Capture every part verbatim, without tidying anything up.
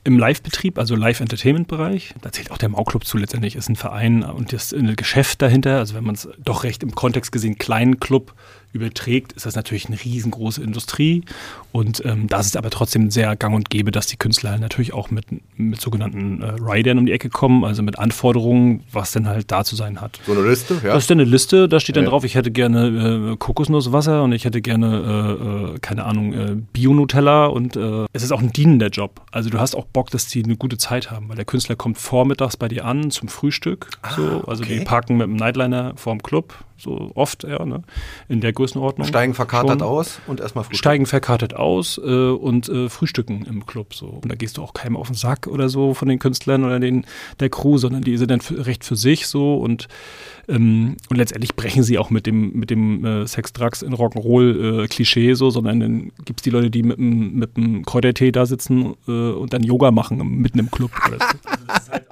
im Live-Betrieb, also Live-Entertainment-Bereich, da zählt auch der Mau-Club zu letztendlich, ist ein Verein und das ein Geschäft dahinter. Also wenn man es doch recht im Kontext gesehen kleinen Club überträgt, ist das natürlich eine riesengroße Industrie. Und ähm, da ist es aber trotzdem sehr gang und gäbe, dass die Künstler natürlich auch mit, mit sogenannten äh, Riders um die Ecke kommen, also mit Anforderungen, was denn halt da zu sein hat. So eine Liste, ja? Das ist dann eine Liste, da steht dann ja. drauf, ich hätte gerne äh, Kokosnusswasser und ich hätte gerne, äh, äh, keine Ahnung, äh, Bio-Nutella und äh, es ist auch ein dienender Job. Also du hast auch Bock, dass die eine gute Zeit haben, weil der Künstler kommt vormittags bei dir an zum Frühstück. Ah, so, also okay. die parken mit dem Nightliner vorm Club, so oft, ja, ne, in der Größenordnung. Steigen verkatert schon. aus und erstmal frühstücken. Steigen verkartet aus äh, und äh, frühstücken im Club. So. Und da gehst du auch keinem auf den Sack oder so von den Künstlern oder den, der Crew, sondern die sind dann für, recht für sich so und, ähm, und letztendlich brechen sie auch mit dem, mit dem äh, Sex, Drugs in Rock'n'Roll äh, Klischee so, sondern dann gibt es die Leute, die mit dem mit dem Kräutertee da sitzen äh, und dann Yoga machen mitten im Club. Oder so. Also das ist halt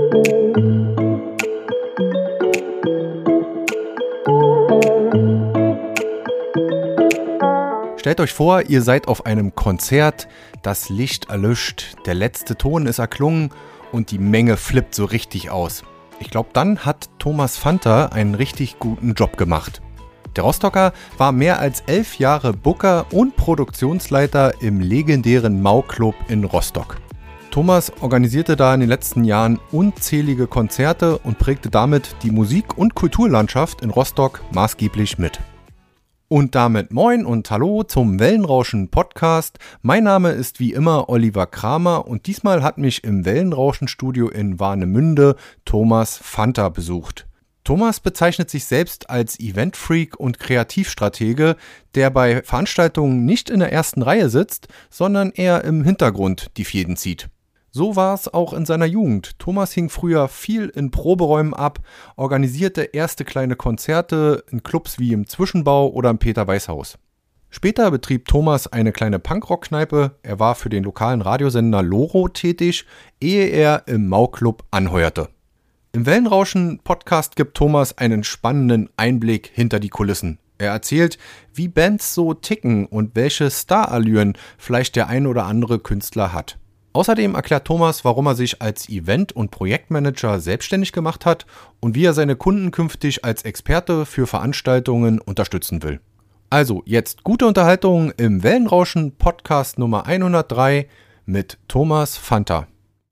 Stellt euch vor, ihr seid auf einem Konzert, das Licht erlischt, der letzte Ton ist erklungen und die Menge flippt so richtig aus. Ich glaube, dann hat Thomas Fanta einen richtig guten Job gemacht. Der Rostocker war mehr als elf Jahre Booker und Produktionsleiter im legendären Mau-Club in Rostock. Thomas organisierte da in den letzten Jahren unzählige Konzerte und prägte damit die Musik- und Kulturlandschaft in Rostock maßgeblich mit. Und damit moin und hallo zum Wellenrauschen-Podcast. Mein Name ist wie immer Oliver Kramer und diesmal hat mich im Wellenrauschen-Studio in Warnemünde Thomas Fanta besucht. Thomas bezeichnet sich selbst als Eventfreak und Kreativstratege, der bei Veranstaltungen nicht in der ersten Reihe sitzt, sondern eher im Hintergrund die Fäden zieht. So war es auch in seiner Jugend. Thomas hing früher viel in Proberäumen ab, organisierte erste kleine Konzerte in Clubs wie im Zwischenbau oder im Peter-Weiß-Haus. Später betrieb Thomas eine kleine Punkrock-Kneipe, er war für den lokalen Radiosender Loro tätig, ehe er im Mau-Club anheuerte. Im Wellenrauschen-Podcast gibt Thomas einen spannenden Einblick hinter die Kulissen. Er erzählt, wie Bands so ticken und welche Starallüren vielleicht der ein oder andere Künstler hat. Außerdem erklärt Thomas, warum er sich als Event- und Projektmanager selbstständig gemacht hat und wie er seine Kunden künftig als Experte für Veranstaltungen unterstützen will. Also jetzt gute Unterhaltung im Wellenrauschen Podcast Nummer hundertdrei mit Thomas Fanta.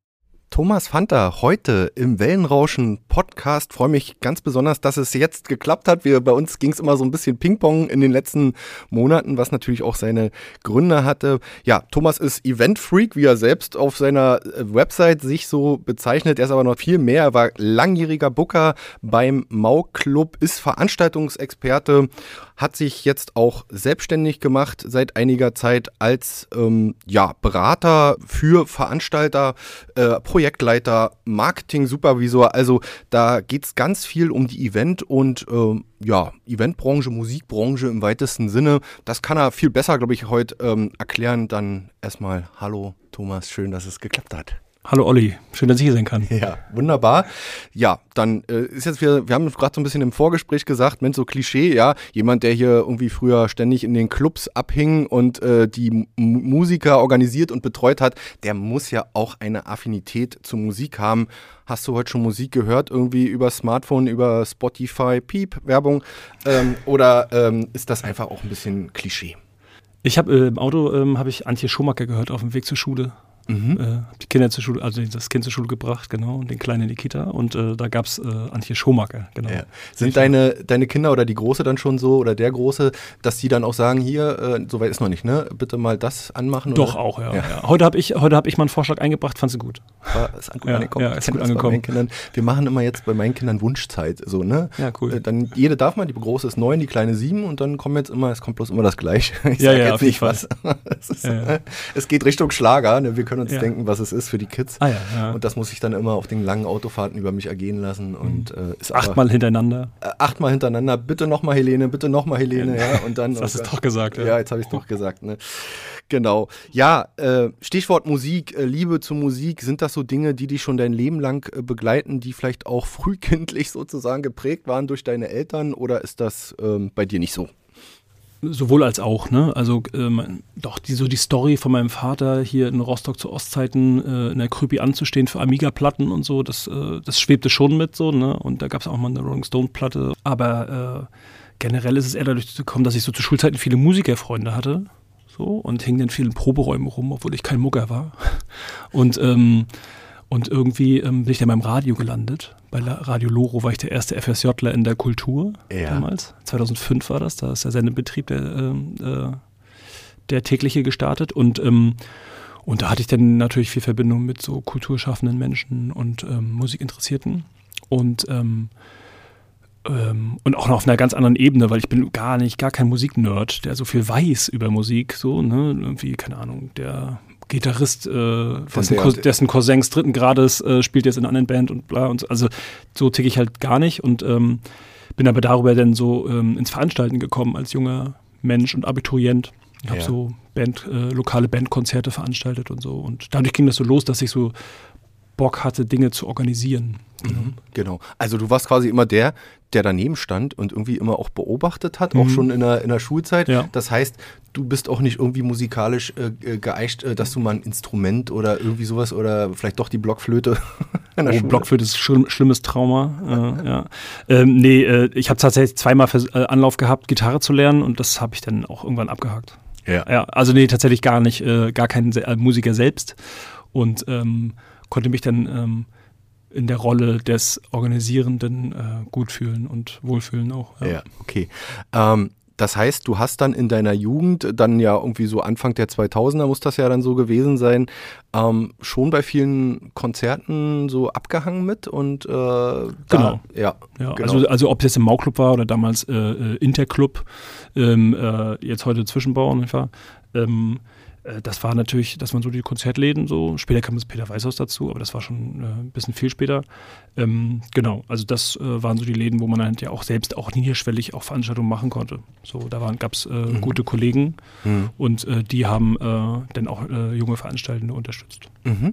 Thomas Fanta, heute im Wellenrauschen Podcast. Freue mich ganz besonders, dass es jetzt geklappt hat. Wir, bei uns ging es immer so ein bisschen Ping-Pong in den letzten Monaten, was natürlich auch seine Gründe hatte. Ja, Thomas ist Event-Freak, wie er selbst auf seiner Website sich so bezeichnet. Er ist aber noch viel mehr. Er war langjähriger Booker beim Mau-Club, ist Veranstaltungsexperte, hat sich jetzt auch selbstständig gemacht seit einiger Zeit als ähm, ja, Berater für Veranstalter, äh, Projektleiter, Marketing-Supervisor. Also da geht es ganz viel um die Event- und äh, ja, Eventbranche, Musikbranche im weitesten Sinne. Das kann er viel besser, glaube ich, heute ähm, erklären. Dann erstmal hallo Thomas, schön, dass es geklappt hat. Hallo Olli, schön, dass ich hier sein kann. Ja, wunderbar. Ja, dann äh, ist jetzt wieder, wir haben gerade so ein bisschen im Vorgespräch gesagt, Mensch, so Klischee, ja, jemand, der hier irgendwie früher ständig in den Clubs abhing und äh, die M- Musiker organisiert und betreut hat, der muss ja auch eine Affinität zur Musik haben. Hast du heute schon Musik gehört, irgendwie über Smartphone, über Spotify, Piep, Werbung, ähm, oder ähm, ist das einfach auch ein bisschen Klischee? Ich habe äh, im Auto ähm, habe ich Antje Schumacher gehört auf dem Weg zur Schule. Mhm. Äh, die Kinder zur Schule, also das Kind zur Schule gebracht, genau, und den Kleinen in die Kita und äh, da gab es äh, Antje Schumacher, genau. Ja. Sind deine, deine Kinder oder die Große dann schon so oder der Große, dass die dann auch sagen, hier, äh, soweit ist noch nicht, ne? Bitte mal das anmachen? Doch, oder? Auch, ja. ja. ja. Heute habe ich, heute hab ich mal einen Vorschlag eingebracht, fand sie gut. War, ist gut ja, angekommen. Ja, ist gut angekommen. Kindern. Wir machen immer jetzt bei meinen Kindern Wunschzeit, so, ne? Ja, cool. Äh, dann jede darf man, die Große ist neun, die Kleine sieben und dann kommen jetzt immer, es kommt bloß immer das Gleiche. Ich ja, sag ja, jetzt nicht was. es, ist, ja, ja. es geht Richtung Schlager, ne? Wir können uns ja. denken, was es ist für die Kids. Ah, ja, ja. Und das muss ich dann immer auf den langen Autofahrten über mich ergehen lassen. Und, äh, ist achtmal hintereinander. Äh, achtmal hintereinander. Bitte nochmal Helene, bitte nochmal Helene. Ja, und dann, das hast du doch gesagt. Ja, ja jetzt habe ich es doch gesagt. Ne? Genau. Ja, äh, Stichwort Musik, äh, Liebe zur Musik. Sind das so Dinge, die dich schon dein Leben lang äh, begleiten, die vielleicht auch frühkindlich sozusagen geprägt waren durch deine Eltern? Oder ist das ähm, bei dir nicht so? Sowohl als auch, ne? Also ähm, doch die, so die Story von meinem Vater hier in Rostock zu Ostzeiten äh, in der Krüpi anzustehen für Amiga-Platten und so, das, äh, das schwebte schon mit so, ne? Und da gab es auch mal eine Rolling Stone-Platte. Aber äh, generell ist es eher dadurch gekommen, dass ich so zu Schulzeiten viele Musikerfreunde hatte. So, und hing dann viel in Proberäumen rum, obwohl ich kein Mucker war. Und ähm, Und irgendwie ähm, bin ich dann beim Radio gelandet. Bei La- Radio Loro war ich der erste FSJler in der Kultur ja. damals. zweitausendfünf war das, da ist der Sendebetrieb, der, äh, der tägliche gestartet. Und, ähm, und da hatte ich dann natürlich viel Verbindung mit so kulturschaffenden Menschen und ähm, Musikinteressierten. Und, ähm, ähm, und auch noch auf einer ganz anderen Ebene, weil ich bin gar nicht, gar kein Musiknerd, der so viel weiß über Musik. So, ne? Irgendwie, keine Ahnung, der Gitarrist, äh, dessen, Cous- dessen Cousins dritten Grades äh, spielt jetzt in einer anderen Band und bla und so. Also so ticke ich halt gar nicht und ähm, bin aber darüber dann so ähm, ins Veranstalten gekommen als junger Mensch und Abiturient. Ich habe ja. so Band, äh, lokale Bandkonzerte veranstaltet und so und dadurch ging das so los, dass ich so Bock hatte, Dinge zu organisieren. Mhm, genau. Also du warst quasi immer der, der daneben stand und irgendwie immer auch beobachtet hat, mhm. auch schon in der, in der Schulzeit. Ja. Das heißt, du bist auch nicht irgendwie musikalisch äh, geeicht, äh, dass du mal ein Instrument oder irgendwie sowas oder vielleicht doch die Blockflöte in der oh, Schule. Blockflöte ist schlimm, schlimmes Trauma. äh, ja. ähm, nee, äh, ich habe tatsächlich zweimal Vers- äh, Anlauf gehabt, Gitarre zu lernen und das habe ich dann auch irgendwann abgehakt. Ja. Ja, also nee, tatsächlich gar nicht, äh, gar kein Se- äh, Musiker selbst und ähm, konnte mich dann ähm, in der Rolle des Organisierenden äh, gut fühlen und wohlfühlen auch. Ja, ja okay. Ähm, das heißt, du hast dann in deiner Jugend, dann ja irgendwie so Anfang der zweitausender muss das ja dann so gewesen sein, ähm, schon bei vielen Konzerten so abgehangen mit und äh, da, genau. Ja, ja genau. Also, also ob es jetzt im Mau-Club war oder damals äh, Interclub, ähm, äh, jetzt heute Zwischenbau, nicht wahr? Ähm, Das war natürlich, dass man so die Konzertläden so, später kam das Peter Weißhaus dazu, aber das war schon äh, ein bisschen viel später. Ähm, genau, also das äh, waren so die Läden, wo man dann ja auch selbst auch niederschwellig auch Veranstaltungen machen konnte. So, da gab es äh, mhm. gute Kollegen mhm. und äh, die haben äh, dann auch äh, junge Veranstaltende unterstützt. Mhm.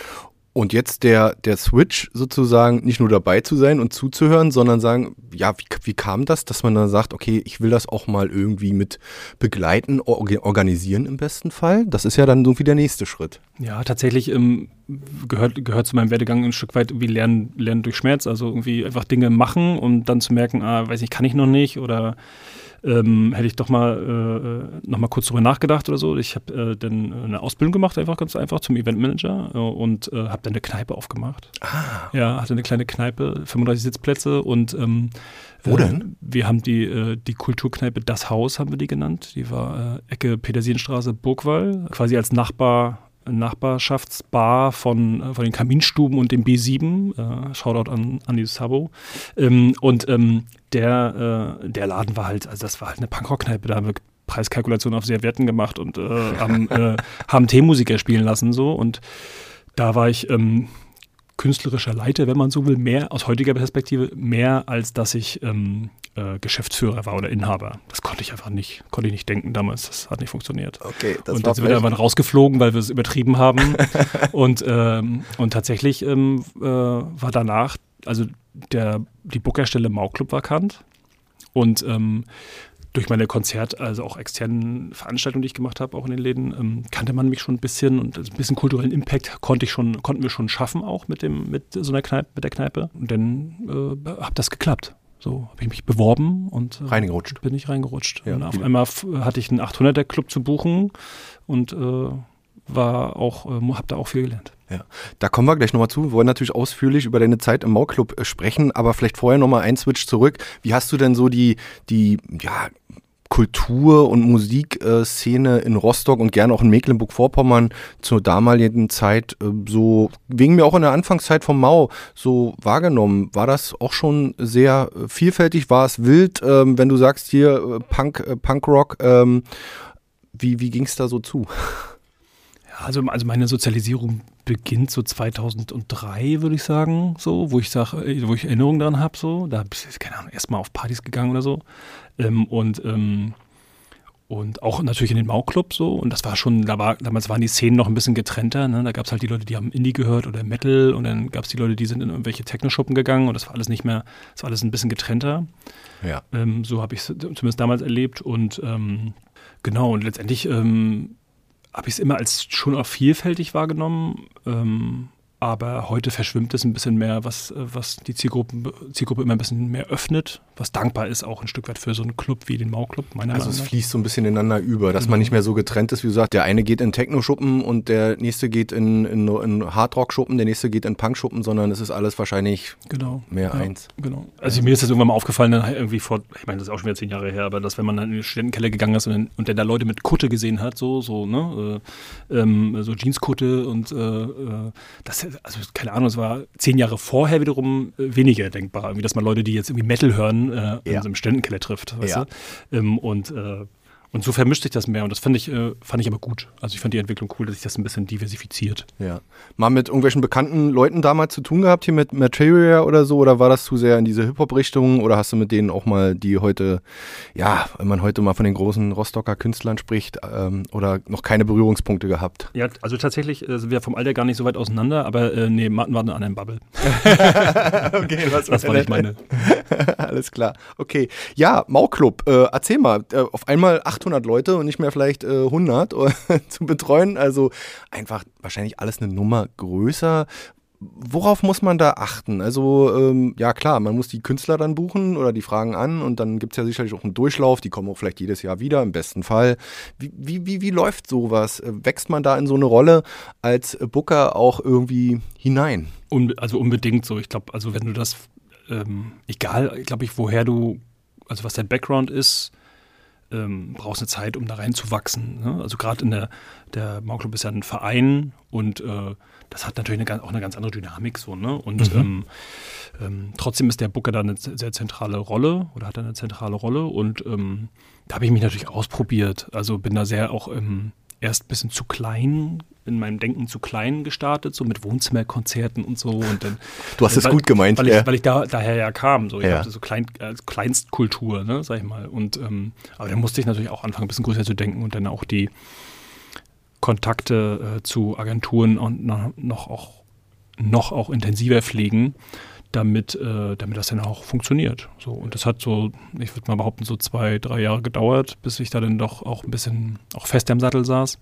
Und jetzt der, der Switch sozusagen, nicht nur dabei zu sein und zuzuhören, sondern sagen, ja, wie, wie kam das, dass man dann sagt, okay, ich will das auch mal irgendwie mit begleiten, organisieren im besten Fall? Das ist ja dann irgendwie der nächste Schritt. Ja, tatsächlich ähm, gehört, gehört zu meinem Werdegang ein Stück weit irgendwie Lernen, Lernen durch Schmerz, also irgendwie einfach Dinge machen und dann zu merken, ah, weiß ich, kann ich noch nicht oder Ähm, hätte ich doch mal äh, noch mal kurz drüber nachgedacht oder so. Ich habe äh, dann eine Ausbildung gemacht, einfach ganz einfach zum Eventmanager äh, und äh, habe dann eine Kneipe aufgemacht. Ah. Ja, hatte eine kleine Kneipe, fünfunddreißig Sitzplätze und ähm, wo äh, denn? Wir haben die, äh, die Kulturkneipe Das Haus, haben wir die genannt. Die war äh, Ecke Petersilienstraße, Burgwall, quasi als Nachbar Nachbarschaftsbar von, von den Kaminstuben und dem B sieben. Äh, Shoutout an Andi Sabo. Ähm, und ähm, der, äh, der Laden war halt, also das war halt eine Punkrock-Kneipe, da haben wir Preiskalkulation auf Servietten gemacht und äh, haben, äh, haben Themenmusiker spielen lassen so und da war ich ähm, künstlerischer Leiter, wenn man so will, mehr aus heutiger Perspektive, mehr als dass ich ähm, äh, Geschäftsführer war oder Inhaber. Das konnte ich einfach nicht, konnte ich nicht denken damals, das hat nicht funktioniert. Okay, das und war dann sind wir irgendwann rausgeflogen, weil wir es übertrieben haben und, ähm, und tatsächlich ähm, äh, war danach, also der, die Bookerstelle Mau-Club vakant und ähm, durch meine Konzert, also auch externen Veranstaltungen, die ich gemacht habe, auch in den Läden, ähm, kannte man mich schon ein bisschen und ein bisschen kulturellen Impact konnte ich schon, konnten wir schon schaffen, auch mit dem, mit so einer Kneipe, mit der Kneipe. Und dann äh, hat das geklappt. So habe ich mich beworben und äh, reingerutscht. bin ich reingerutscht. Ja, und auf einmal f- hatte ich einen achthunderter Club zu buchen und äh, war auch, äh, habe da auch viel gelernt. Ja, da kommen wir gleich nochmal zu. Wir wollen natürlich ausführlich über deine Zeit im Mau-Club äh, sprechen, aber vielleicht vorher nochmal ein Switch zurück. Wie hast du denn so die, die ja, Kultur- und Musikszene in Rostock und gerne auch in Mecklenburg-Vorpommern zur damaligen Zeit äh, so, wegen mir auch in der Anfangszeit vom Mau, so wahrgenommen? War das auch schon sehr äh, vielfältig? War es wild, ähm, wenn du sagst hier äh, Punk, äh, Punkrock, ähm, wie, wie ging es da so zu? Also, also meine Sozialisierung beginnt so zweitausenddrei, würde ich sagen, so, wo ich sage, wo ich Erinnerungen daran habe, so. Da bin ich, keine Ahnung, erstmal auf Partys gegangen oder so. Ähm, und, ähm, Und auch natürlich in den Mau-Club so. Und das war schon, da war, damals waren die Szenen noch ein bisschen getrennter. Ne? Da gab es halt die Leute, die haben Indie gehört oder Metal. Und dann gab es die Leute, die sind in irgendwelche Techno-Schuppen gegangen. Und das war alles nicht mehr, das war alles ein bisschen getrennter. Ja. Ähm, so habe ich es zumindest damals erlebt. Und ähm, genau, und letztendlich ähm, habe ich es immer als schon auch vielfältig wahrgenommen. Ähm, aber heute verschwimmt es ein bisschen mehr, was, was die Zielgruppe, Zielgruppe immer ein bisschen mehr öffnet, was dankbar ist auch ein Stück weit für so einen Club wie den Mau-Club, meiner Also Meinung es nach. fließt so ein bisschen ineinander über, dass Genau. man nicht mehr so getrennt ist, wie du sagst, der eine geht in Techno-Schuppen und der nächste geht in, in, in Hardrock-Schuppen, der nächste geht in Punk-Schuppen, sondern es ist alles wahrscheinlich Genau. mehr ja, eins. Genau. Also mir ist das irgendwann mal aufgefallen, dann irgendwie vor, ich meine, das ist auch schon wieder zehn Jahre her, aber dass wenn man dann in den Studentenkeller gegangen ist und dann, und dann da Leute mit Kutte gesehen hat, so, so, ne, äh, ähm, so Jeanskutte und äh, äh, das, also keine Ahnung, es war zehn Jahre vorher wiederum äh, weniger denkbar, irgendwie, dass man Leute, die jetzt irgendwie Metal hören, äh, in Ja. so einem Studentenkeller trifft, weißt Ja. du? Ähm, und äh, Und so vermischt sich das mehr und das fand ich, äh, fand ich aber gut. Also ich fand die Entwicklung cool, dass sich das ein bisschen diversifiziert. Ja. Mal mit irgendwelchen bekannten Leuten damals zu tun gehabt, hier mit Materia oder so, oder war das zu sehr in diese Hip-Hop-Richtung oder hast du mit denen auch mal, die heute, ja, wenn man heute mal von den großen Rostocker Künstlern spricht, ähm, oder noch keine Berührungspunkte gehabt? Ja, also tatsächlich äh, sind wir vom Alter gar nicht so weit auseinander, aber äh, nee, Martin war in einer anderen Bubble. Okay, was Das war nicht meine. Alles klar. Okay. Ja, Mau-Club, äh, erzähl mal, äh, auf einmal achthundert Leute und nicht mehr vielleicht äh, hundert zu betreuen, also einfach wahrscheinlich alles eine Nummer größer. Worauf muss man da achten? Also, ähm, ja klar, man muss die Künstler dann buchen oder die fragen an und dann gibt es ja sicherlich auch einen Durchlauf, die kommen auch vielleicht jedes Jahr wieder, im besten Fall. Wie, wie, wie, wie läuft sowas? Wächst man da in so eine Rolle als Booker auch irgendwie hinein? Un- also unbedingt so. Ich glaube, also wenn du das, ähm, egal, glaube ich, woher du, also was dein Background ist, ähm, brauchst eine Zeit, um da reinzuwachsen. Ne? Also gerade in der, der Mau-Club ist ja ein Verein und äh, das hat natürlich eine, auch eine ganz andere Dynamik so, ne? Und Mhm. ähm, ähm, trotzdem ist der Booker da eine sehr zentrale Rolle oder hat da eine zentrale Rolle und ähm, da habe ich mich natürlich ausprobiert. Also bin da sehr auch ähm, erst ein bisschen zu klein, in meinem Denken zu klein gestartet, so mit Wohnzimmerkonzerten und so. Und dann, Du hast es weil, gut gemeint, weil ja. ich, weil ich da, daher ja kam. So. Ich Ja. hatte so Klein, äh, Kleinstkultur, ne, sag ich mal. Und, ähm, aber dann musste ich natürlich auch anfangen, ein bisschen größer zu denken und dann auch die Kontakte äh, zu Agenturen und noch, noch, auch, noch auch intensiver pflegen, damit, äh, damit das dann auch funktioniert. So, und das hat so, ich würde mal behaupten, so zwei, drei Jahre gedauert, bis ich da dann doch auch ein bisschen auch fest am Sattel saß.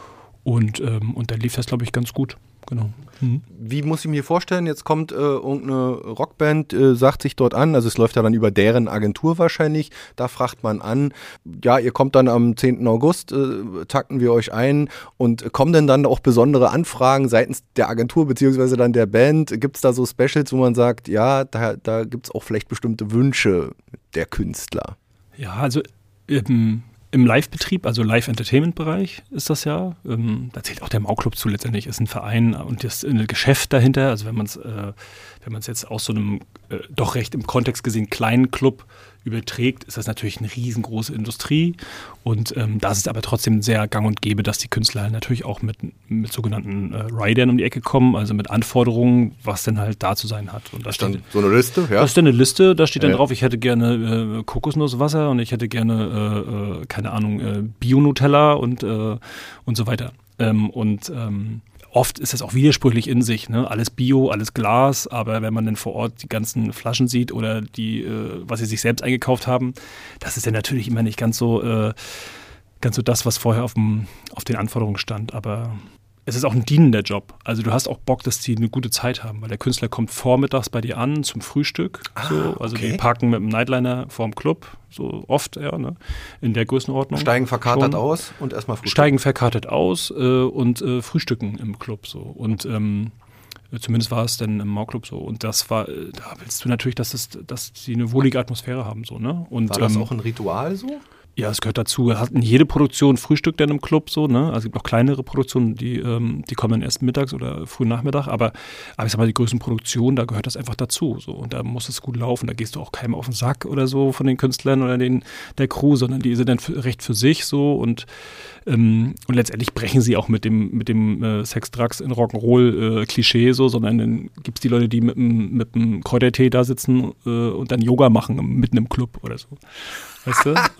Und, ähm, und dann lief das, glaube ich, ganz gut. Genau. Mhm. Wie muss ich mir vorstellen, jetzt kommt äh, irgendeine Rockband, äh, sagt sich dort an, also es läuft ja dann über deren Agentur wahrscheinlich, da fragt man an, ja, ihr kommt dann am zehnten August, äh, takten wir euch ein und kommen denn dann auch besondere Anfragen seitens der Agentur beziehungsweise dann der Band? Gibt es da so Specials, wo man sagt, ja, da, da gibt es auch vielleicht bestimmte Wünsche der Künstler? Ja, also ähm, im Live-Betrieb, also Live-Entertainment-Bereich ist das ja. Ähm, da zählt auch der Mau-Club zu letztendlich, ist ein Verein und das ein Geschäft dahinter. Also wenn man es äh, wenn man es jetzt aus so einem äh, doch recht im Kontext gesehen kleinen Club überträgt, ist das natürlich eine riesengroße Industrie. Und ähm, da ist es aber trotzdem sehr gang und gäbe, dass die Künstler halt natürlich auch mit, mit sogenannten äh, Riders um die Ecke kommen, also mit Anforderungen, was denn halt da zu sein hat. Und da steht Dann so eine Liste, ja? Das ist dann eine Liste, da steht dann Ja. drauf, ich hätte gerne äh, Kokosnusswasser und ich hätte gerne, äh, äh, keine Ahnung, äh, Bio-Nutella und, äh, und so weiter. Ähm, und ähm, oft ist das auch widersprüchlich in sich, ne? Alles Bio, alles Glas, aber wenn man dann vor Ort die ganzen Flaschen sieht oder die, äh, was sie sich selbst eingekauft haben, das ist dann natürlich immer nicht ganz so, äh, ganz so das, was vorher auf, dem, auf den Anforderungen stand, aber es ist auch ein dienender Job. Also du hast auch Bock, dass die eine gute Zeit haben, weil der Künstler kommt vormittags bei dir an zum Frühstück. Ah, so. Also okay. die parken mit dem Nightliner vorm Club, so oft, ja, ne? In der Größenordnung. Steigen verkatert schon. aus und erstmal frühstücken. Steigen verkartet aus äh, und äh, frühstücken im Club so. Und ähm, zumindest war es dann im Mau-Club so. Und das war, äh, da willst du natürlich, dass, es, dass sie eine wohlige Atmosphäre haben. So, ne? Und, War das ähm, auch ein Ritual so? ja, es gehört dazu. Hat jede Produktion Frühstück dann im Club so, ne? Also es gibt auch kleinere Produktionen, die, ähm, die kommen dann erst mittags oder frühen Nachmittag, aber, aber ich sag mal, die größten Produktionen, da gehört das einfach dazu. So. Und da muss es gut laufen. Da gehst du auch keinem auf den Sack oder so von den Künstlern oder den, der Crew, sondern die sind dann für, recht für sich so und, ähm, und letztendlich brechen sie auch mit dem, mit dem äh, Sex, Drugs in Rock'n'Roll äh, Klischee so, sondern dann gibt es die Leute, die mit dem mit dem Kräutertee da sitzen äh, und dann Yoga machen mitten im Club oder so. Weißt du? Also das ist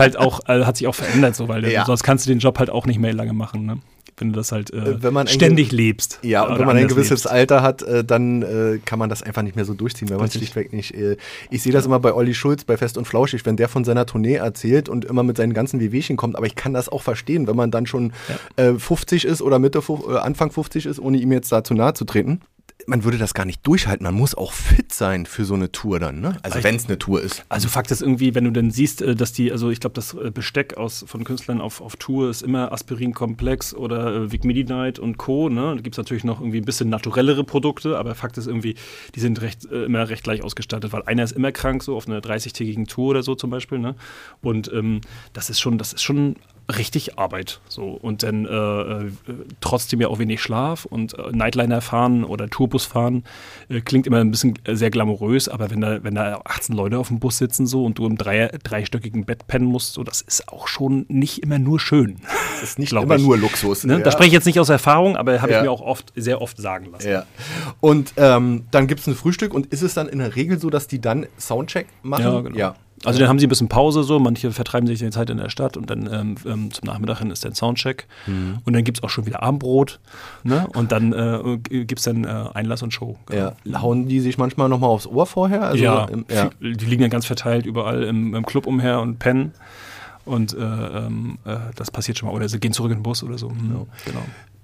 halt auch, äh, hat sich auch verändert, so, weil ja. sonst kannst du den Job halt auch nicht mehr lange machen, ne? Wenn du das halt äh, wenn man ständig ge- lebst. Ja, und wenn man ein gewisses lebst. Alter hat, äh, dann äh, kann man das einfach nicht mehr so durchziehen, weil man es schlichtweg nicht. Äh, ich sehe das immer bei Olli Schulz bei Fest und Flauschig, wenn der von seiner Tournee erzählt und immer mit seinen ganzen Wehwehchen kommt. Aber ich kann das auch verstehen, wenn man dann schon ja. äh, fünfzig ist oder Mitte, äh, Anfang fünfzig ist, ohne ihm jetzt da zu nahe zu treten. Man würde das gar nicht durchhalten. Man muss auch fit sein für so eine Tour dann, ne? Also wenn es eine Tour ist. Also Fakt ist irgendwie, wenn du dann siehst, dass die, also ich glaube, das Besteck aus, von Künstlern auf, auf Tour ist immer Aspirin-Komplex oder äh, Vic Midi-Night und Co. Ne? Da gibt es natürlich noch irgendwie ein bisschen naturellere Produkte, aber Fakt ist irgendwie, die sind recht, äh, immer recht gleich ausgestattet, weil einer ist immer krank, so auf einer dreißigtägigen Tour oder so zum Beispiel. Ne? Und ähm, das ist schon, das ist schon richtig Arbeit. So. Und dann äh, äh, trotzdem ja auch wenig Schlaf und äh, Nightliner fahren oder Tourbus fahren äh, klingt immer ein bisschen äh, sehr glamourös, aber wenn da, wenn da achtzehn Leute auf dem Bus sitzen so und du im drei, dreistöckigen Bett pennen musst, so, das ist auch schon nicht immer nur schön. Das ist nicht immer ich. nur Luxus. Ne? Ja. Da spreche ich jetzt nicht aus Erfahrung, aber habe ja. ich mir auch oft, sehr oft sagen lassen. Ja. Und ähm, dann gibt es ein Frühstück und ist es dann in der Regel so, dass die dann Soundcheck machen? Ja, genau. Ja. Also dann haben sie ein bisschen Pause so, manche vertreiben sich die Zeit in der Stadt und dann ähm, ähm, zum Nachmittag hin ist dann Soundcheck mhm. und dann gibt es auch schon wieder Abendbrot, ne? Und dann äh, gibt es dann äh, Einlass und Show. Genau. Ja. Hauen die sich manchmal nochmal aufs Ohr vorher? Also ja, im, ja, die liegen dann ganz verteilt überall im, im Club umher und pennen und äh, ähm, äh, das passiert schon mal. Oder sie gehen zurück in den Bus oder so. Mhm. Ja. Genau.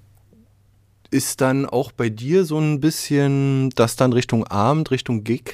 Ist dann auch bei dir so ein bisschen, dass dann Richtung Abend, Richtung Gig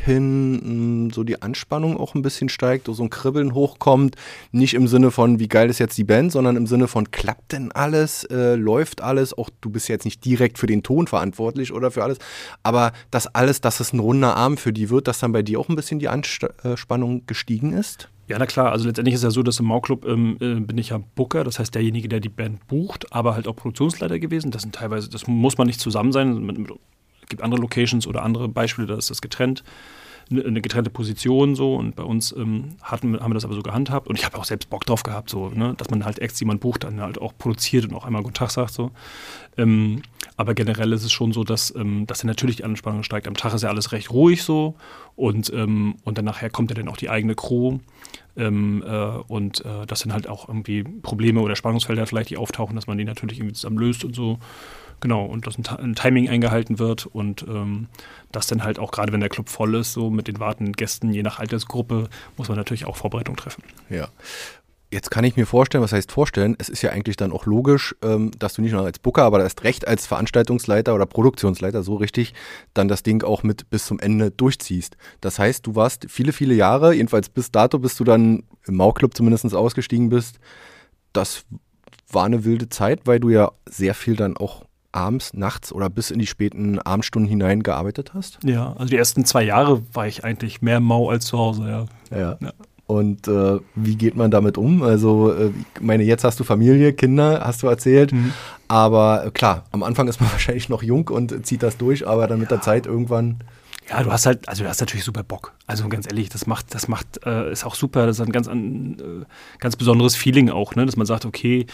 hin so die Anspannung auch ein bisschen steigt, so ein Kribbeln hochkommt, nicht im Sinne von, wie geil ist jetzt die Band, sondern im Sinne von, klappt denn alles, äh, läuft alles, auch du bist jetzt nicht direkt für den Ton verantwortlich oder für alles, aber das alles, dass es ein runder Abend für die wird, dass dann bei dir auch ein bisschen die Anspannung gestiegen ist? Ja, na klar, also letztendlich ist ja so, dass im Mau-Club ähm, äh, bin ich ja Booker, das heißt derjenige, der die Band bucht, aber halt auch Produktionsleiter gewesen. Das sind teilweise, das muss man nicht zusammen sein. Es gibt andere Locations oder andere Beispiele, da ist das getrennt, eine getrennte Position so und bei uns ähm, hatten, haben wir das aber so gehandhabt und ich habe auch selbst Bock drauf gehabt, so, ne, dass man halt extra jemand bucht, dann halt auch produziert und auch einmal Guten Tag sagt. So. Ähm, aber generell ist es schon so, dass, ähm, dass dann natürlich die Anspannung steigt. Am Tag ist ja alles recht ruhig so und, ähm, und dann nachher kommt ja dann auch die eigene Crew ähm, äh, und äh, das sind halt auch irgendwie Probleme oder Spannungsfelder vielleicht, die auftauchen, dass man die natürlich irgendwie zusammen löst und so. Genau, und dass ein, ein Timing eingehalten wird und ähm, das dann halt auch, gerade wenn der Club voll ist, so mit den wartenden Gästen, je nach Altersgruppe, muss man natürlich auch Vorbereitung treffen. Ja. Jetzt kann ich mir vorstellen, was heißt vorstellen, es ist ja eigentlich dann auch logisch, ähm, dass du nicht nur als Booker, aber erst recht als Veranstaltungsleiter oder Produktionsleiter, so richtig, dann das Ding auch mit bis zum Ende durchziehst. Das heißt, du warst viele, viele Jahre, jedenfalls bis dato, bis du dann im Mau-Club zumindest ausgestiegen bist, das war eine wilde Zeit, weil du ja sehr viel dann auch abends, nachts oder bis in die späten Abendstunden hinein gearbeitet hast? Ja, also die ersten zwei Jahre war ich eigentlich mehr Mau als zu Hause, ja. Ja. ja. Und äh, wie geht man damit um? Also, äh, ich meine, jetzt hast du Familie, Kinder, hast du erzählt. Mhm. Aber äh, klar, am Anfang ist man wahrscheinlich noch jung und zieht das durch, aber dann mit ja. der Zeit irgendwann. Ja, du hast halt, also du hast natürlich super Bock. Also ganz ehrlich, das macht, das macht, äh, ist auch super. Das ist ein ganz, ein, äh, ganz besonderes Feeling auch, ne? Dass man sagt, okay,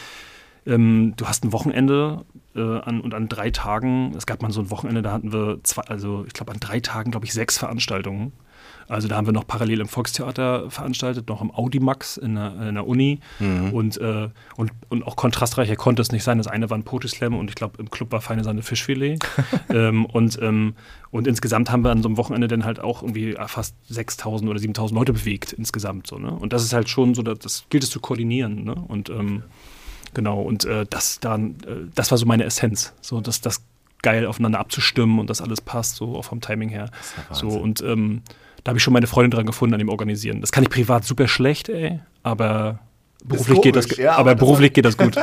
ähm, du hast ein Wochenende äh, an, und an drei Tagen, es gab mal so ein Wochenende, da hatten wir zwei, also ich glaube an drei Tagen, glaube ich, sechs Veranstaltungen. Also da haben wir noch parallel im Volkstheater veranstaltet, noch im Audimax in der, in der Uni mhm. und, äh, und, und auch kontrastreicher konnte es nicht sein. Das eine war ein Poetry Slam und ich glaube im Club war Feine Sahne Fischfilet ähm, und, ähm, und insgesamt haben wir an so einem Wochenende dann halt auch irgendwie fast sechstausend oder siebentausend Leute bewegt insgesamt. So, ne? Und das ist halt schon so, das gilt es zu koordinieren, ne? Und ähm, genau, und äh, das dann, äh, das war so meine Essenz, so dass das geil aufeinander abzustimmen und das alles passt, so auch vom Timing her. Ja so und ähm, da habe ich schon meine Freundin dran gefunden an dem Organisieren. Das kann ich privat super schlecht, ey, aber beruflich komisch, geht das, ja, aber aber beruflich geht das gut.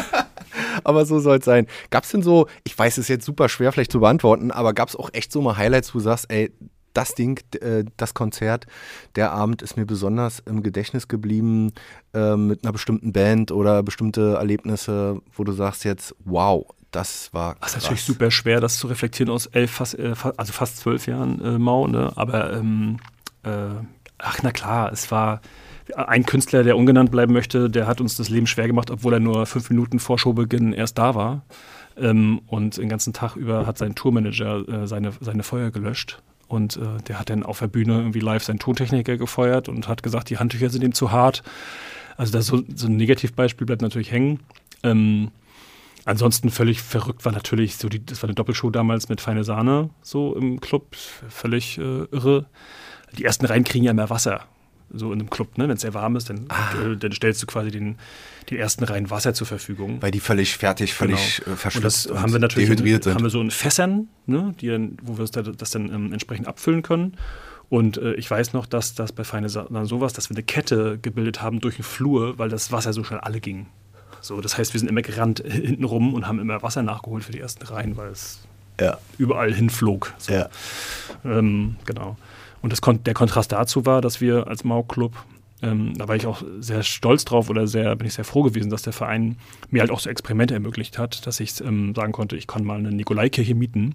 Aber so soll es sein. Gab es denn so, ich weiß, es ist jetzt super schwer vielleicht zu beantworten, aber gab es auch echt so mal Highlights, wo du sagst, ey, das Ding, äh, das Konzert, der Abend ist mir besonders im Gedächtnis geblieben äh, mit einer bestimmten Band oder bestimmte Erlebnisse, wo du sagst jetzt, wow, das war krass. Das ist natürlich super schwer, das zu reflektieren aus elf, fast, äh, also fast zwölf Jahren äh, Mau, ne? Aber ähm, äh, ach na klar, es war ein Künstler, der ungenannt bleiben möchte, der hat uns das Leben schwer gemacht, obwohl er nur fünf Minuten vor Showbeginn erst da war. Ähm, und den ganzen Tag über hat sein Tourmanager äh, seine, seine Feuer gelöscht. Und äh, der hat dann auf der Bühne irgendwie live seinen Tontechniker gefeuert und hat gesagt, die Handtücher sind ihm zu hart. Also das so, so ein Negativbeispiel bleibt natürlich hängen. Ähm, ansonsten völlig verrückt war natürlich, so die, das war eine Doppelshow damals mit Feine Sahne so im Club, völlig äh, irre. Die ersten Reihen kriegen ja mehr Wasser, so in einem Club, ne? Wenn es sehr warm ist, dann, ah. äh, dann stellst du quasi den, den ersten Reihen Wasser zur Verfügung. Weil die völlig fertig, völlig genau. äh, verschwitzt und das haben wir natürlich dehydriert in, sind. Haben wir so in Fässern, ne? Die dann, wo wir das, das dann ähm, entsprechend abfüllen können. Und äh, ich weiß noch, dass das bei Feine Sahne sowas, dass wir eine Kette gebildet haben durch den Flur, weil das Wasser so schnell alle ging. So, das heißt, wir sind immer gerannt hinten rum und haben immer Wasser nachgeholt für die ersten Reihen, weil es ja. überall hinflog. So. Ja. Ähm, genau. Und das kon- der Kontrast dazu war, dass wir als Mau-Club, ähm, da war ich auch sehr stolz drauf oder sehr, bin ich sehr froh gewesen, dass der Verein mir halt auch so Experimente ermöglicht hat, dass ich ähm, sagen konnte, ich kann mal eine Nikolaikirche mieten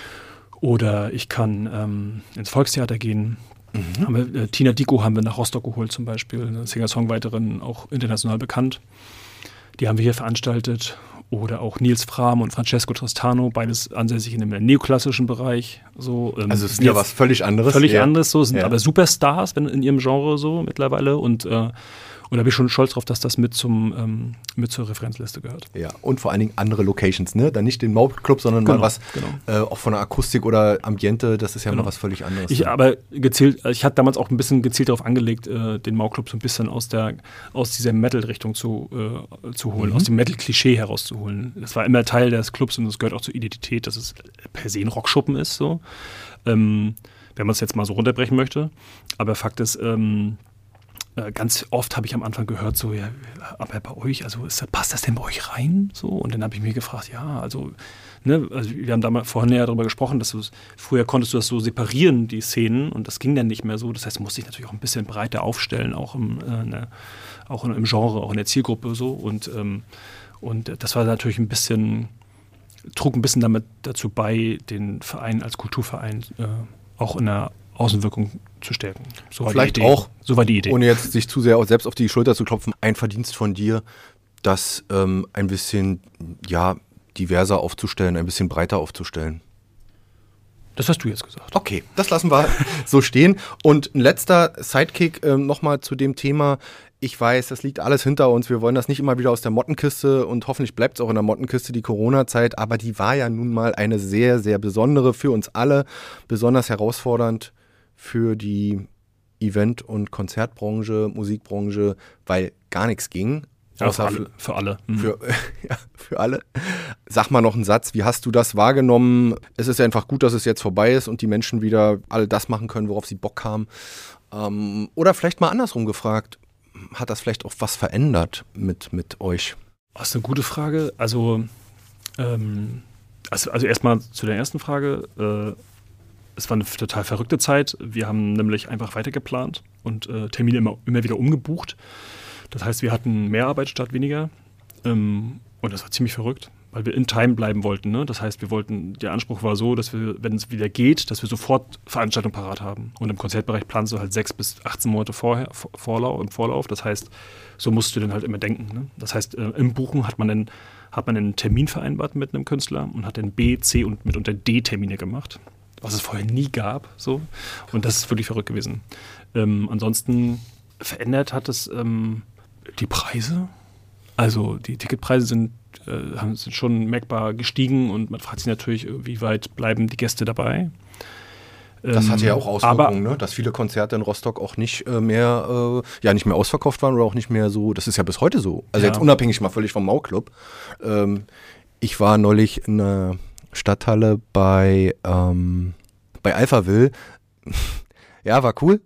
oder ich kann ähm, ins Volkstheater gehen. Mhm. Haben wir, äh, Tina Dicko haben wir nach Rostock geholt zum Beispiel, eine Singer-Songwriterin, auch international bekannt. Die haben wir hier veranstaltet. Oder auch Nils Frahm und Francesco Tristano, beides ansässig in dem neoklassischen Bereich. So, ähm, also es ist ja was völlig anderes. Völlig ja. anderes, so, sind ja. aber Superstars wenn, in ihrem Genre so mittlerweile. Und, äh, und da bin ich schon stolz drauf, dass das mit, zum, ähm, mit zur Referenzliste gehört. Ja, und vor allen Dingen andere Locations, ne? Dann nicht den Mau-Club, sondern genau, mal was genau. äh, auch von der Akustik oder Ambiente, das ist ja genau. mal was völlig anderes. Ich aber gezielt, ich hatte damals auch ein bisschen gezielt darauf angelegt, äh, den Mau-Club so ein bisschen aus der aus dieser Metal-Richtung zu, äh, zu holen, mhm. aus dem Metal-Klischee herauszuholen. Das war immer Teil des Clubs und das gehört auch zur Identität, dass es per se ein Rockschuppen ist, so. Ähm, wenn man es jetzt mal so runterbrechen möchte. Aber Fakt ist, ähm, ganz oft habe ich am Anfang gehört, so, ja, aber bei euch, also ist, passt das denn bei euch rein? So, und dann habe ich mir gefragt, ja, also, ne, also wir haben da mal vorhin ja darüber gesprochen, dass du früher konntest du das so separieren, die Szenen, und das ging dann nicht mehr so. Das heißt, musste ich natürlich auch ein bisschen breiter aufstellen, auch im, äh, ne, auch im Genre, auch in der Zielgruppe so. Und, ähm, und das war natürlich ein bisschen, trug ein bisschen damit dazu bei, den Verein als Kulturverein äh, auch in der Außenwirkung zu stärken. So Vielleicht auch, so war die Idee. Ohne jetzt sich zu sehr auch selbst auf die Schulter zu klopfen, ein Verdienst von dir, das ähm, ein bisschen ja, diverser aufzustellen, ein bisschen breiter aufzustellen. Das hast du jetzt gesagt. Okay, das lassen wir so stehen. Und ein letzter Sidekick äh, nochmal zu dem Thema. Ich weiß, das liegt alles hinter uns. Wir wollen das nicht immer wieder aus der Mottenkiste und hoffentlich bleibt es auch in der Mottenkiste, die Corona-Zeit. Aber die war ja nun mal eine sehr, sehr besondere für uns alle, besonders herausfordernd für die Event- und Konzertbranche, Musikbranche, weil gar nichts ging. Ja, für alle. Für alle. Mhm. Für, ja, für alle. Sag mal noch einen Satz, wie hast du das wahrgenommen? Es ist einfach gut, dass es jetzt vorbei ist und die Menschen wieder all das machen können, worauf sie Bock haben. Ähm, oder vielleicht mal andersrum gefragt, hat das vielleicht auch was verändert mit, mit euch? Das ist eine gute Frage. Also, ähm, also, also erstmal zu der ersten Frage. Äh, es war eine total verrückte Zeit. Wir haben nämlich einfach weitergeplant und äh, Termine immer, immer wieder umgebucht. Das heißt, wir hatten mehr Arbeit statt weniger. Ähm, und das war ziemlich verrückt, weil wir in Time bleiben wollten. Ne? Das heißt, wir wollten, der Anspruch war so, dass wir, wenn es wieder geht, dass wir sofort Veranstaltungen parat haben. Und im Konzertbereich planst du halt sechs bis achtzehn Monate vorher, Vorlauf, im Vorlauf. Das heißt, so musst du dann halt immer denken. Ne? Das heißt, äh, im Buchen hat man dann hat man einen Termin vereinbart mit einem Künstler und hat dann B, C und mitunter D-Termine gemacht, was es vorher nie gab. So. Und das ist wirklich verrückt gewesen. Ähm, ansonsten verändert hat es ähm, die Preise. Also die Ticketpreise sind, äh, sind schon merkbar gestiegen und man fragt sich natürlich, wie weit bleiben die Gäste dabei. Das hatte ja auch Auswirkungen, aber, ne? Dass viele Konzerte in Rostock auch nicht äh, mehr, äh, ja nicht mehr ausverkauft waren oder auch nicht mehr so, das ist ja bis heute so. Also ja. Jetzt unabhängig mal völlig vom Mau-Club. Ähm, ich war neulich in einer Stadthalle bei, ähm, bei Alphaville. Ja, war cool.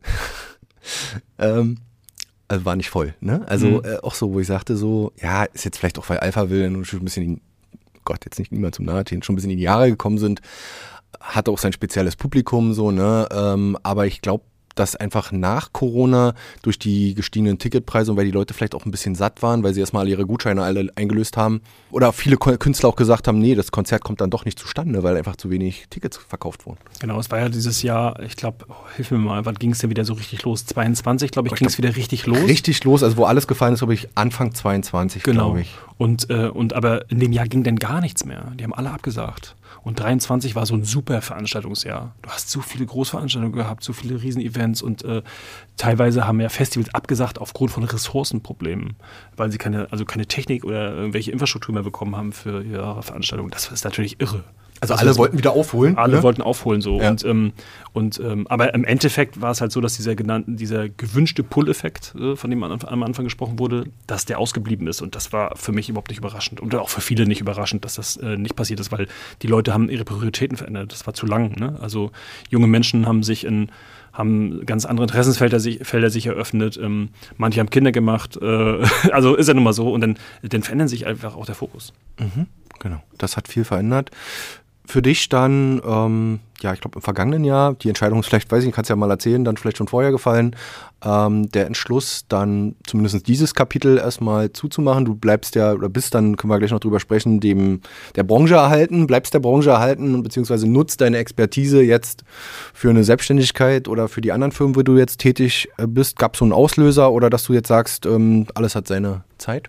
ähm, also war nicht voll, ne? Also mhm. äh, auch so, wo ich sagte so, ja, ist jetzt vielleicht auch, weil Alphaville schon ein bisschen, in, Gott, jetzt nicht niemand zum Nahe, schon ein bisschen in die Jahre gekommen sind, hat auch sein spezielles Publikum, so, ne? Ähm, aber ich glaube, dass einfach nach Corona durch die gestiegenen Ticketpreise und weil die Leute vielleicht auch ein bisschen satt waren, weil sie erstmal alle ihre Gutscheine alle eingelöst haben oder viele Künstler auch gesagt haben, nee, das Konzert kommt dann doch nicht zustande, weil einfach zu wenig Tickets verkauft wurden. Genau, es war ja dieses Jahr, ich glaube, oh, hilf mir mal, wann ging es denn wieder so richtig los? zweiundzwanzig, glaube ich, ging es wieder richtig los. Richtig los, also wo alles gefallen ist, glaube ich, Anfang zweiundzwanzig, genau. glaube ich. Und, äh, und aber in dem Jahr ging dann gar nichts mehr. Die haben alle abgesagt. Und dreiundzwanzig war so ein super Veranstaltungsjahr. Du hast so viele Großveranstaltungen gehabt, so viele Riesenevents und äh, teilweise haben ja Festivals abgesagt aufgrund von Ressourcenproblemen, weil sie keine, also keine Technik oder irgendwelche Infrastruktur mehr bekommen haben für ihre Veranstaltungen. Das ist natürlich irre. Also alle also, wollten wieder aufholen? Alle ne? wollten aufholen so. Ja. Und, ähm, und, ähm, aber im Endeffekt war es halt so, dass dieser genannten, dieser gewünschte Pull-Effekt, äh, von dem am, am Anfang gesprochen wurde, dass der ausgeblieben ist. Und das war für mich überhaupt nicht überraschend. Und auch für viele nicht überraschend, dass das äh, nicht passiert ist, weil die Leute haben ihre Prioritäten verändert. Das war zu lang. Ne? Also junge Menschen haben sich in haben ganz andere Interessensfelder sich, Felder sich eröffnet. Ähm, manche haben Kinder gemacht. Äh, also ist ja nun mal so. Und dann, dann verändert sich einfach auch der Fokus. Mhm, genau. Das hat viel verändert. Für dich dann, ähm, ja, ich glaube im vergangenen Jahr, die Entscheidung ist vielleicht, weiß ich nicht, kannst ja mal erzählen, dann vielleicht schon vorher gefallen, ähm, der Entschluss dann zumindest dieses Kapitel erstmal zuzumachen. Du bleibst ja, oder bist dann, können wir gleich noch drüber sprechen, dem der Branche erhalten, bleibst der Branche erhalten, beziehungsweise nutzt deine Expertise jetzt für eine Selbstständigkeit oder für die anderen Firmen, wo du jetzt tätig bist. Gab es so einen Auslöser oder dass du jetzt sagst, ähm, alles hat seine Zeit?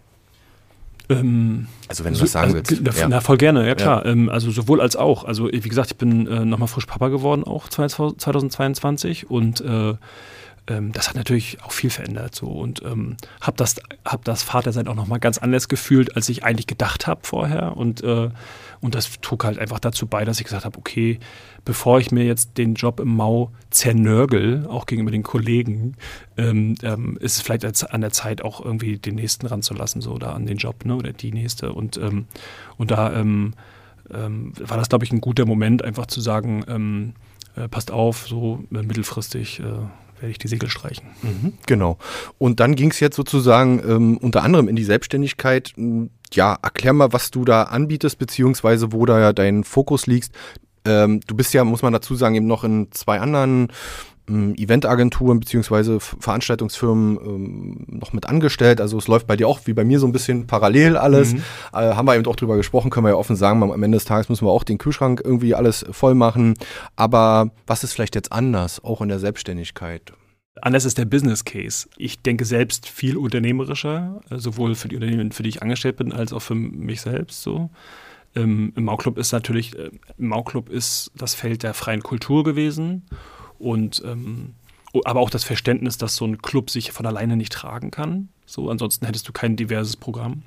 Ähm, also wenn du das sagen also, willst. Na, ja. na voll gerne, ja klar. Ja. Ähm, also sowohl als auch. Also wie gesagt, ich bin äh, nochmal frisch Papa geworden, auch zweitausendzweiundzwanzig und äh, ähm, das hat natürlich auch viel verändert so und ähm, habe das, hab das Vatersein auch nochmal ganz anders gefühlt, als ich eigentlich gedacht habe vorher und, äh, und das trug halt einfach dazu bei, dass ich gesagt habe, okay, bevor ich mir jetzt den Job im Mau zernörgel, auch gegenüber den Kollegen, ähm, ähm, ist es vielleicht an der Zeit, auch irgendwie den Nächsten ranzulassen, so oder an den Job, ne, oder die Nächste. Und, ähm, und da ähm, ähm, war das, glaube ich, ein guter Moment, einfach zu sagen, ähm, äh, passt auf, so äh, mittelfristig äh, werde ich die Segel streichen. Mhm, genau. Und dann ging es jetzt sozusagen ähm, unter anderem in die Selbstständigkeit. Ja, erklär mal, was du da anbietest, beziehungsweise wo da ja dein Fokus liegt. Ähm, du bist ja, muss man dazu sagen, eben noch in zwei anderen ähm, Eventagenturen beziehungsweise Veranstaltungsfirmen ähm, noch mit angestellt. Also es läuft bei dir auch wie bei mir so ein bisschen parallel alles. Mhm. Äh, haben wir eben auch drüber gesprochen, können wir ja offen sagen, am Ende des Tages müssen wir auch den Kühlschrank irgendwie alles voll machen. Aber was ist vielleicht jetzt anders, auch in der Selbstständigkeit? Anders ist der Business Case. Ich denke selbst viel unternehmerischer, sowohl für die Unternehmen, für die ich angestellt bin, als auch für mich selbst so. Ähm, Im Mau-Club ist natürlich, äh, im Mau-Club ist das Feld der freien Kultur gewesen und ähm, aber auch das Verständnis, dass so ein Club sich von alleine nicht tragen kann. So, ansonsten hättest du kein diverses Programm.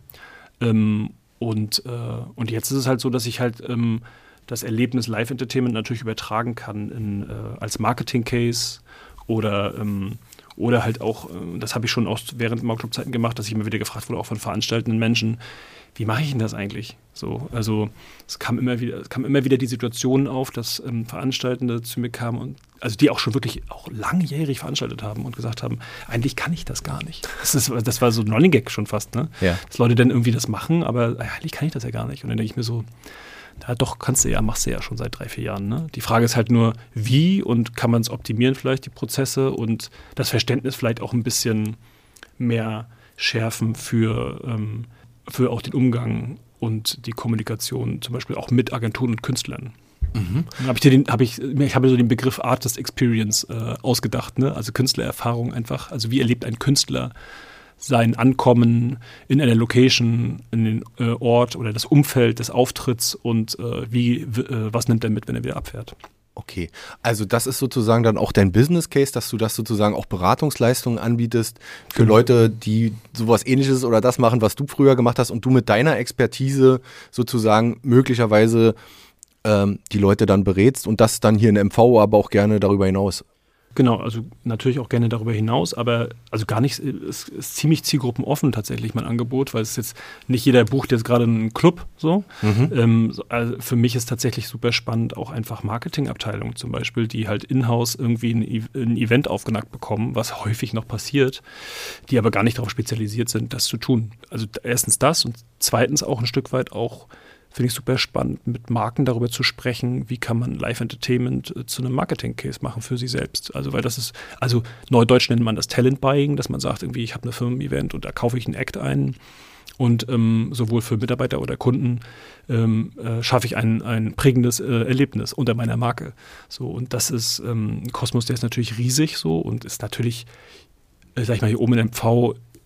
Ähm, und, äh, und jetzt ist es halt so, dass ich halt ähm, das Erlebnis Live-Entertainment natürlich übertragen kann in, äh, als Marketing-Case oder ähm, oder halt auch, das habe ich schon auch während Mau-Club-Zeiten gemacht, dass ich immer wieder gefragt wurde, auch von veranstaltenden Menschen, wie mache ich denn das eigentlich? So, also es kam immer wieder, es kam immer wieder die Situation auf, dass ähm, Veranstaltende zu mir kamen und also die auch schon wirklich auch langjährig veranstaltet haben und gesagt haben, eigentlich kann ich das gar nicht. Das, ist, das war so ein Running Gag schon fast, ne? Ja. Dass Leute dann irgendwie das machen, aber eigentlich kann ich das ja gar nicht. Und dann denke ich mir so, ja, doch, kannst du ja, machst du ja schon seit drei, vier Jahren. Ne? Die Frage ist halt nur, wie und kann man es optimieren vielleicht, die Prozesse und das Verständnis vielleicht auch ein bisschen mehr schärfen für, ähm, für auch den Umgang und die Kommunikation, zum Beispiel auch mit Agenturen und Künstlern. Mhm. Dann hab ich, dir den, hab ich, ich habe so den Begriff Artist Experience äh, ausgedacht, ne? Also Künstlererfahrung einfach. Also wie erlebt ein Künstler sein Ankommen in einer Location, in den äh, Ort oder das Umfeld des Auftritts und äh, wie, w, äh, was nimmt er mit, wenn er wieder abfährt. Okay, also das ist sozusagen dann auch dein Business Case, dass du das sozusagen auch Beratungsleistungen anbietest für genau. Leute, die sowas Ähnliches oder das machen, was du früher gemacht hast und du mit deiner Expertise sozusagen möglicherweise ähm, die Leute dann berätst und das dann hier in M V, aber auch gerne darüber hinaus. Genau, also natürlich auch gerne darüber hinaus, aber also gar nicht, es ist ziemlich zielgruppenoffen tatsächlich mein Angebot, weil es jetzt nicht jeder bucht jetzt gerade einen Club so. Mhm. Ähm, also für mich ist tatsächlich super spannend auch einfach Marketingabteilungen zum Beispiel, die halt in-house irgendwie ein, ein Event aufgenackt bekommen, was häufig noch passiert, die aber gar nicht darauf spezialisiert sind, das zu tun. Also erstens das und zweitens auch ein Stück weit auch finde ich super spannend, mit Marken darüber zu sprechen, wie kann man Live-Entertainment äh, zu einem Marketing-Case machen für sich selbst. Also weil das ist, also neudeutsch nennt man das Talent-Buying, dass man sagt, irgendwie, ich habe eine Firmen-Event und da kaufe ich einen Act ein und ähm, sowohl für Mitarbeiter oder Kunden ähm, äh, schaffe ich ein, ein prägendes äh, Erlebnis unter meiner Marke. So, und das ist ähm, ein Kosmos, der ist natürlich riesig so und ist natürlich, äh, sag ich mal, hier oben in M V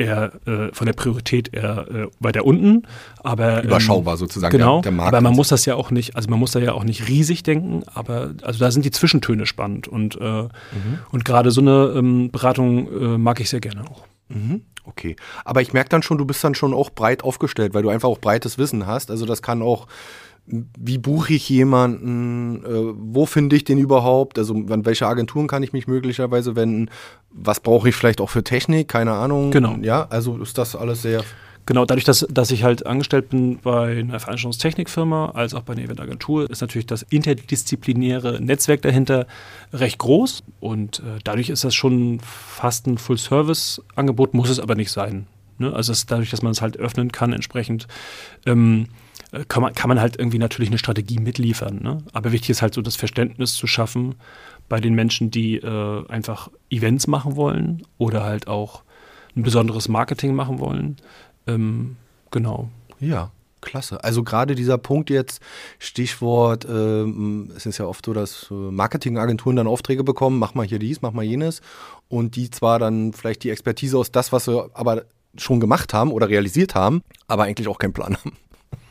eher äh, von der Priorität eher äh, weiter unten, aber überschaubar ähm, sozusagen genau, der, der Markt. Aber man muss das ja auch nicht, also man muss da ja auch nicht riesig denken, aber also da sind die Zwischentöne spannend und, äh, mhm. und gerade so eine ähm, Beratung äh, mag ich sehr gerne auch. Mhm. Okay, aber ich merke dann schon, du bist dann schon auch breit aufgestellt, weil du einfach auch breites Wissen hast. Also das kann auch, wie buche ich jemanden, äh, wo finde ich den überhaupt, also an welche Agenturen kann ich mich möglicherweise wenden, was brauche ich vielleicht auch für Technik, keine Ahnung. Genau. Ja, also ist das alles sehr... Genau, dadurch, dass, dass ich halt angestellt bin bei einer Veranstaltungstechnikfirma als auch bei einer Eventagentur, ist natürlich das interdisziplinäre Netzwerk dahinter recht groß und äh, dadurch ist das schon fast ein Full-Service-Angebot, muss es aber nicht sein. Ne? Also es, dadurch, dass man es halt öffnen kann, entsprechend ähm, kann, man, kann man halt irgendwie natürlich eine Strategie mitliefern. Ne? Aber wichtig ist halt so das Verständnis zu schaffen bei den Menschen, die äh, einfach Events machen wollen oder halt auch ein besonderes Marketing machen wollen. Ähm, genau. Ja, klasse. Also gerade dieser Punkt jetzt, Stichwort, ähm, es ist ja oft so, dass äh, Marketingagenturen dann Aufträge bekommen, mach mal hier dies, mach mal jenes und die zwar dann vielleicht die Expertise aus das, was sie aber schon gemacht haben oder realisiert haben, aber eigentlich auch keinen Plan haben.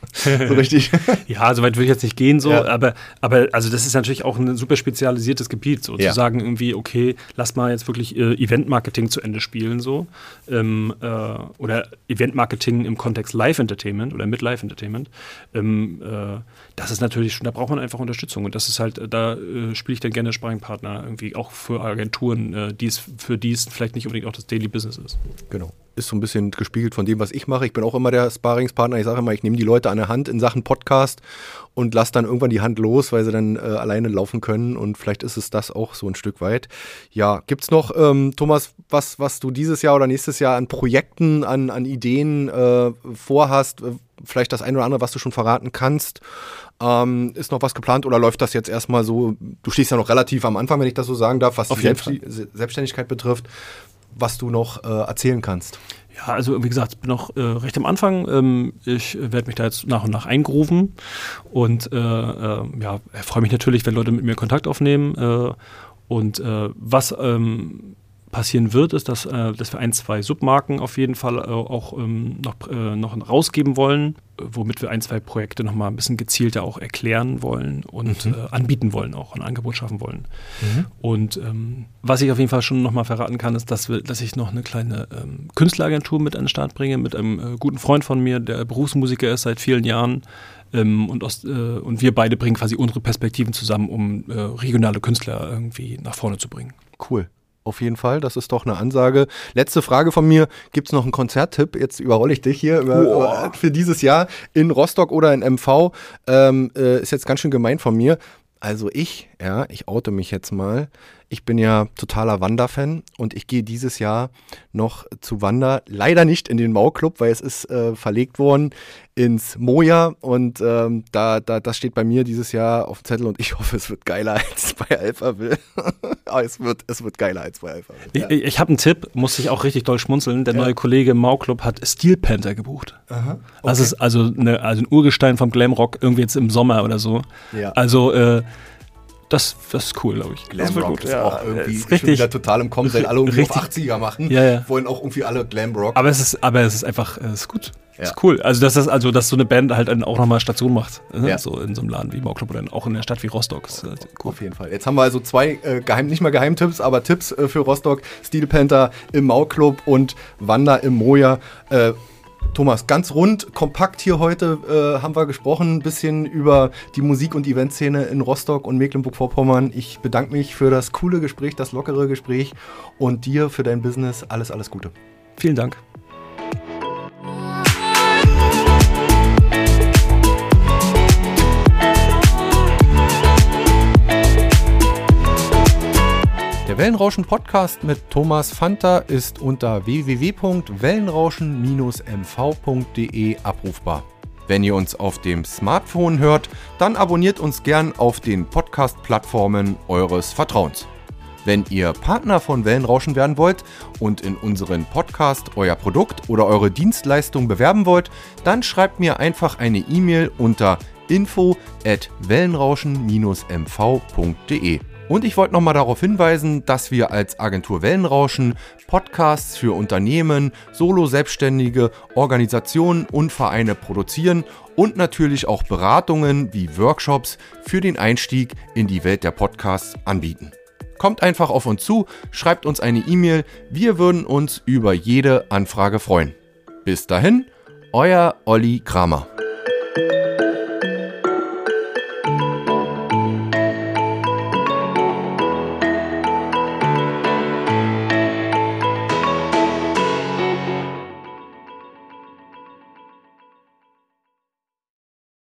So richtig. Ja, soweit würde ich jetzt nicht gehen, so, ja. aber, aber also das ist natürlich auch ein super spezialisiertes Gebiet, so ja. zu sagen irgendwie, okay, lass mal jetzt wirklich äh, Event-Marketing zu Ende spielen, so, ähm, äh, oder Event-Marketing im Kontext Live-Entertainment oder mit Live-Entertainment, ähm, äh, das ist natürlich schon, da braucht man einfach Unterstützung und das ist halt, da äh, spiele ich dann gerne Sparringpartner, irgendwie auch für Agenturen, äh, die es, für die es vielleicht nicht unbedingt auch das Daily Business ist. Genau. Ist so ein bisschen gespiegelt von dem, was ich mache. Ich bin auch immer der Sparringspartner. Ich sage immer, ich nehme die Leute an der Hand in Sachen Podcast und lasse dann irgendwann die Hand los, weil sie dann äh, alleine laufen können. Und vielleicht ist es das auch so ein Stück weit. Ja, gibt's noch, ähm, Thomas, was, was du dieses Jahr oder nächstes Jahr an Projekten, an, an Ideen äh, vorhast? Vielleicht das eine oder andere, was du schon verraten kannst. Ähm, ist noch was geplant oder läuft das jetzt erstmal so? Du stehst ja noch relativ am Anfang, wenn ich das so sagen darf, was die Selbst- Selbstständigkeit betrifft. Was du noch äh, erzählen kannst. Ja, also wie gesagt, ich bin noch äh, recht am Anfang. Ähm, ich werde mich da jetzt nach und nach eingrooven und äh, äh, ja, freue mich natürlich, wenn Leute mit mir Kontakt aufnehmen. Äh, und äh, was ähm, passieren wird, ist, dass, äh, dass wir ein, zwei Submarken auf jeden Fall äh, auch ähm, noch, äh, noch rausgeben wollen, womit wir ein, zwei Projekte noch mal ein bisschen gezielter auch erklären wollen und mhm. äh, anbieten wollen, auch ein Angebot schaffen wollen. Mhm. Und ähm, was ich auf jeden Fall schon noch mal verraten kann, ist, dass, wir, dass ich noch eine kleine ähm, Künstleragentur mit an den Start bringe, mit einem äh, guten Freund von mir, der Berufsmusiker ist seit vielen Jahren. Ähm, und, aus, äh, und wir beide bringen quasi unsere Perspektiven zusammen, um äh, regionale Künstler irgendwie nach vorne zu bringen. Cool. Auf jeden Fall, das ist doch eine Ansage. Letzte Frage von mir, gibt es noch einen Konzerttipp? Jetzt überrolle ich dich hier über, für dieses Jahr in Rostock oder in M V. Ähm, äh, ist jetzt ganz schön gemein von mir. Also ich, ja, ich oute mich jetzt mal. Ich bin ja totaler Wander-Fan und ich gehe dieses Jahr noch zu Wander. Leider nicht in den Mau-Club, weil es ist äh, verlegt worden ins Moja und ähm, da, da, das steht bei mir dieses Jahr auf dem Zettel und ich hoffe, es wird geiler als bei Alphaville. Aber es wird, es wird geiler als bei Alphaville. Ja. Ich, ich habe einen Tipp, musste ich auch richtig doll schmunzeln. Der ja. neue Kollege im Mau-Club hat Steel Panther gebucht. Aha, okay. Das ist also, eine, also ein Urgestein vom Glamrock, irgendwie jetzt im Sommer oder so. Ja. Also äh, Das, das ist cool, glaube ich. Glamrock ist ja, auch irgendwie ist richtig, wieder total im Kommen, weil alle irgendwie auf achtziger machen. Ja, ja. Wollen auch irgendwie alle Glamrock. Aber es ist, aber es ist einfach, es ist gut. Ja. Ist cool. Also, dass das, also, dass so eine Band halt auch nochmal Station macht. Ne? Ja. So in so einem Laden wie Mau-Club oder auch in der Stadt wie Rostock. Ist halt cool. Auf jeden Fall. Jetzt haben wir also zwei äh, Geheim, nicht mal Geheimtipps, aber Tipps äh, für Rostock. Steel Panther im Mau-Club und Wander im Moja. Äh, Thomas, ganz rund, kompakt hier heute äh, haben wir gesprochen, ein bisschen über die Musik- und Eventszene in Rostock und Mecklenburg-Vorpommern. Ich bedanke mich für das coole Gespräch, das lockere Gespräch und dir für dein Business alles, alles Gute. Vielen Dank. Der Wellenrauschen-Podcast mit Thomas Fanta ist unter w w w punkt wellenrauschen Bindestrich m v punkt d e abrufbar. Wenn ihr uns auf dem Smartphone hört, dann abonniert uns gern auf den Podcast-Plattformen eures Vertrauens. Wenn ihr Partner von Wellenrauschen werden wollt und in unseren Podcast euer Produkt oder eure Dienstleistung bewerben wollt, dann schreibt mir einfach eine E-Mail unter info at wellenrauschen Bindestrich m v punkt d e. Und ich wollte nochmal darauf hinweisen, dass wir als Agentur Wellenrauschen Podcasts für Unternehmen, Solo-Selbstständige, Organisationen und Vereine produzieren und natürlich auch Beratungen wie Workshops für den Einstieg in die Welt der Podcasts anbieten. Kommt einfach auf uns zu, schreibt uns eine E-Mail, wir würden uns über jede Anfrage freuen. Bis dahin, euer Olli Kramer.